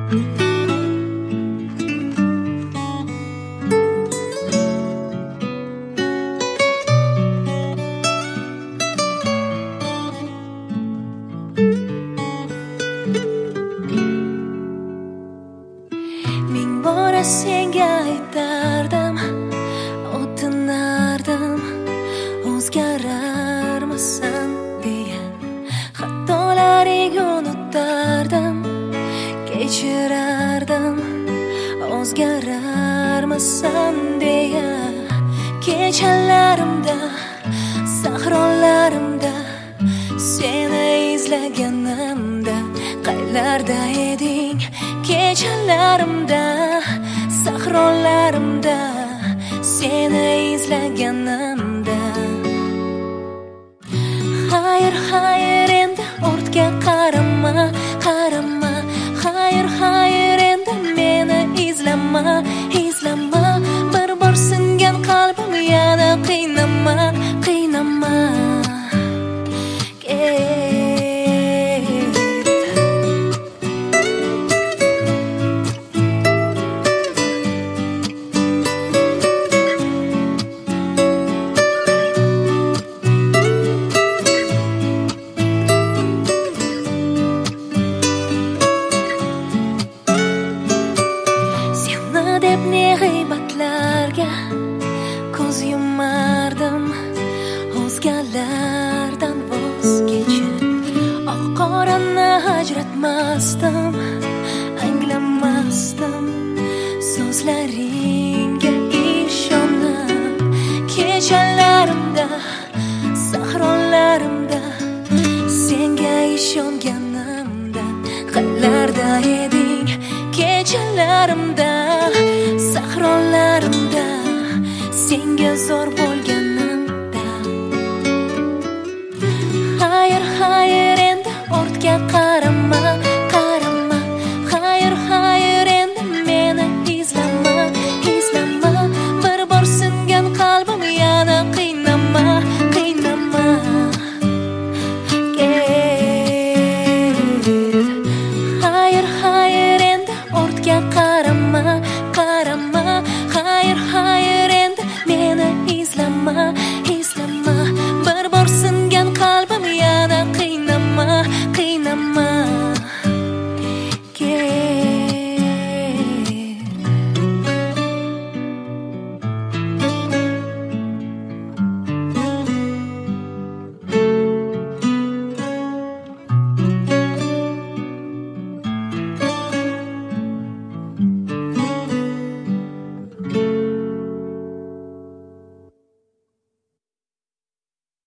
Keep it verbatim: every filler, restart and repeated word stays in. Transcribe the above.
senga aytardim, o'tinardim, o'zgararmisan deya. Xatolaring unutardim, kechirardim, o'zgararmisan deya. Kechalarimda, sahrolarimda seni izlaganimda, qaylarda eding? Kechalarimda, sahrolarimda seni izlaganimda. Xayr, xayr, endi ortga qarama, qarama. Xayr, xayr, endi meni izlama, izlama. Bir bor singan qalbim yana qiynama, qiynama. Deb ne g'iybatlarga ko'z yumardim, o'zgalardan voz kechib. Oq qorani ajratmasdim, anglamasdim so'zlaringga ishonib. Kechalarimda, sahrolarimda senga ishonganimda, qaylarda eding? Kechalarimda, sahrolarimda senga zor bo'lganimda. Xayr, xayr, endi ortga